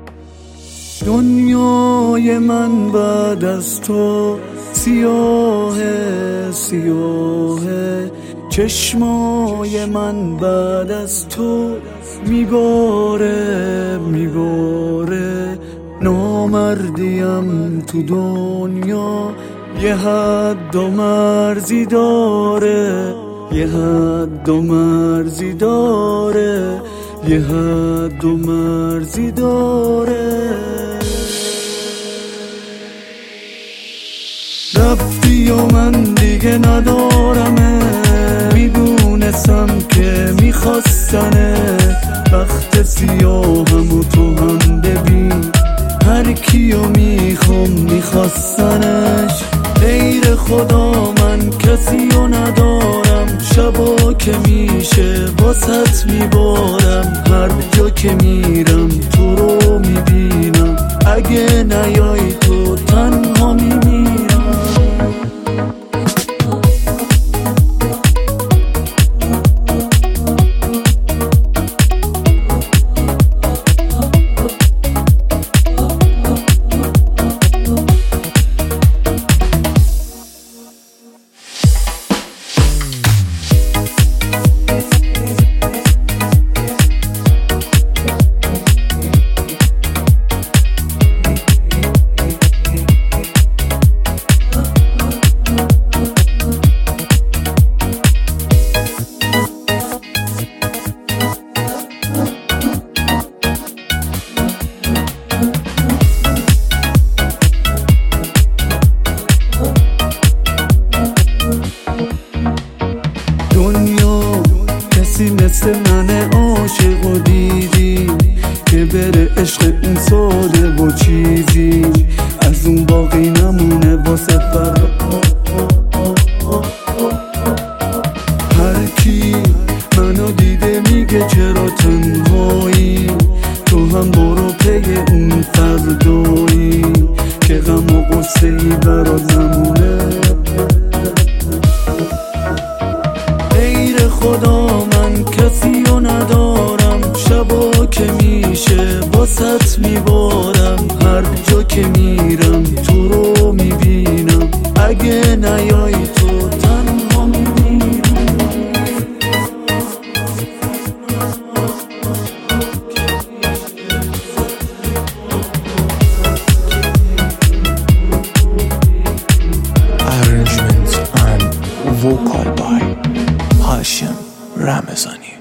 دنیای من بعد از تو سیاهه سیاهه، چشمای من بعد از تو میباره میباره. نامردیم تو دنیا یه حد و مرزی داره، یه حد و مرزی داره، یه حد و مرزی داره. رفتی و من دیگه ندارمه، میدونستم که میخواستنه. بخت سیاهم و تو هم ببین، هر کیو میخوام میخواستنش. غیر خدا من کسی رو ندارم، شبا که میشه واسط میبارم. هر جا که میرم تو رو میبینم، اگه نیای تو تنها میمیرم. مثل من عاشق و دیدی که بره عشق این ساده و چیزی، از اون باقی نمونه واسه هر کی منو دیده میگه چرا تنهایی، تو هم برو پی اون فردایی که غم و غصه‌ای برات نمونه. غیر خدا من کسی رو ندارم، شبا که میشه واسط میبارم. هر جا که میرم تو رو میبینم، اگه نیای تو تنها میمیرم. Arrangement and vocal by Hashim Ramazani.